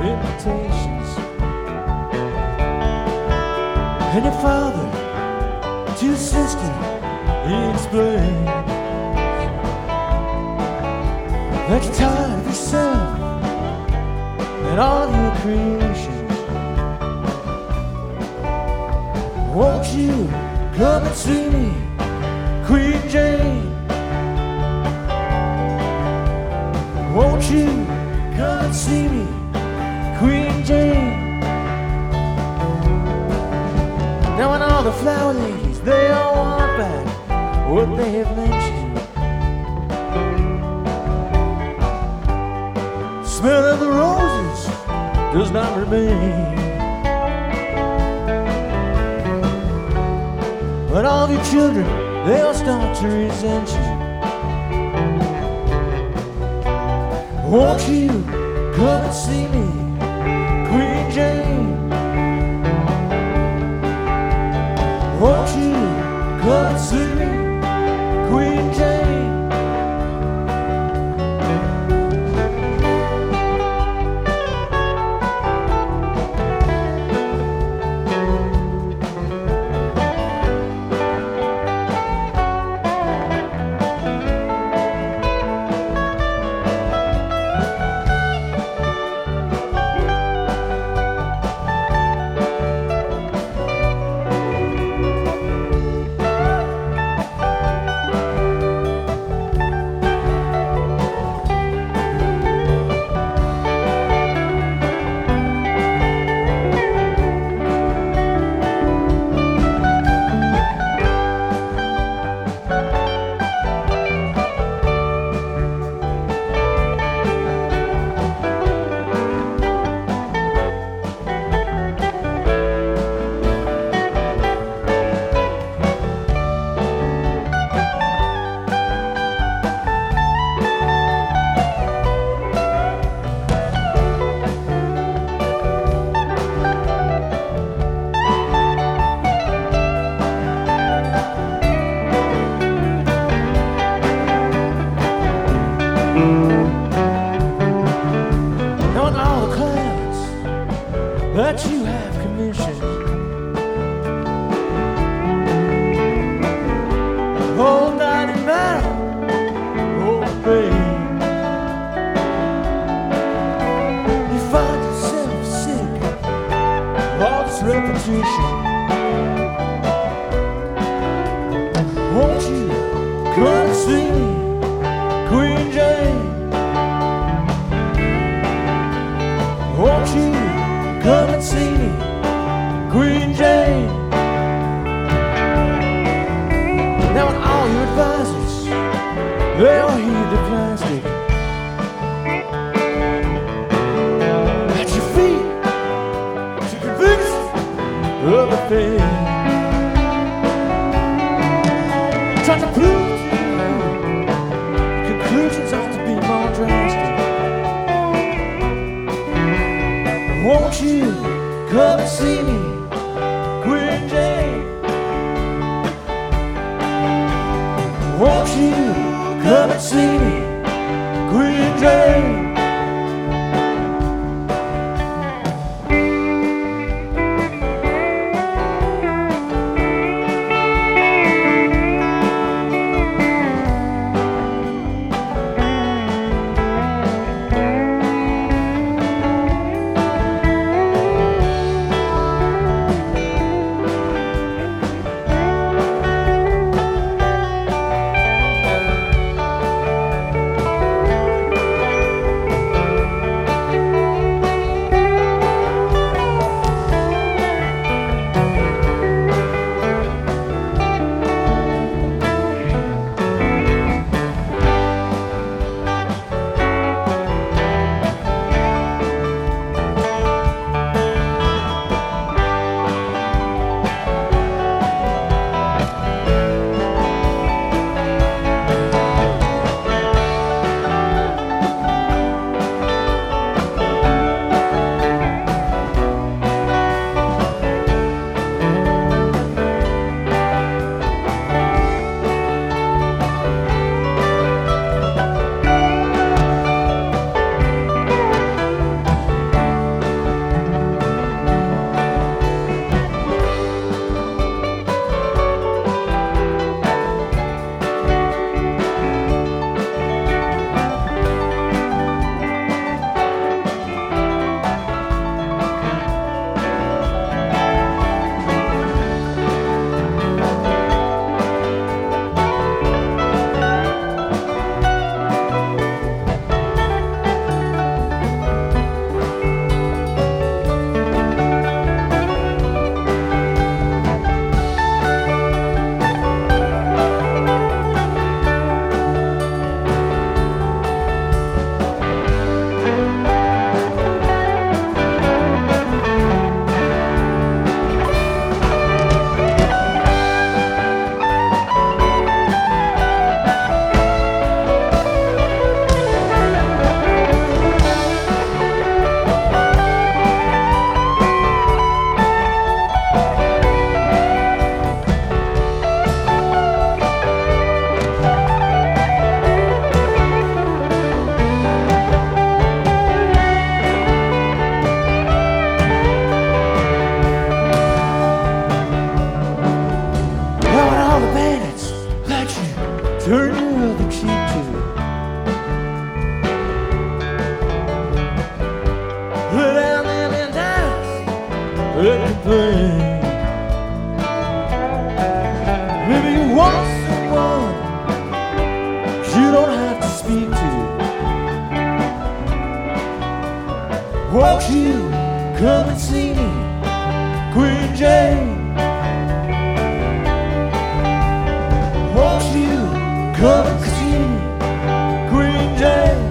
invitations. And your father to your sister, he explained that you're tired of yourself and all your creations. Won't you come and see me, Queen Jane? Won't you come and see me, Queen Jane? Now and all the flower ladies, they all want back what they have lent you. Smell of the roses does not remain, but all of your children, they'll start to resent you. Won't you come and see me, Queen Jane? Won't you come and see me, Queen Jane? That you have commissioned, oh, mighty man, oh, babe, you find yourself sick of all this repetition. Won't you come and see me, Queen Jane? Won't you come and see me, Queen Jane? Now and all your advisors, they all heed the plastic at your feet to convince of the thing. Trying to prove to you conclusions ought to be more drastic. Won't you come and see me, Queen Jane? Won't you come and see me, Queen Jane? down in Dallas, let me play. Maybe you want someone you don't have to speak to. Won't you come and see me, Queen Jane? Won't you come and see me, Queen Jane?